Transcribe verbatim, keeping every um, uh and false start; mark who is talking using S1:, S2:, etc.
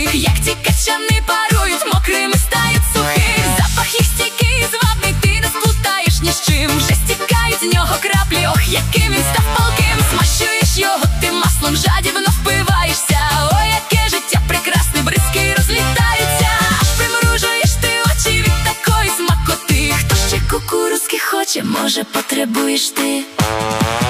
S1: як ті качани парують, мокрими стають сухих. Запах їх стійкий, звабний, ти не сплутаєш ні з чим. Вже стікають з нього краплі, ох, яким він став палким. Смащуєш його ти маслом, жадібно впиваєшся. Ой, яке життя прекрасне, бризки розлітаються. Аж примружуєш ти очі від такої смакоти. Хто ще кукурузки хоче, може потребуєш ти.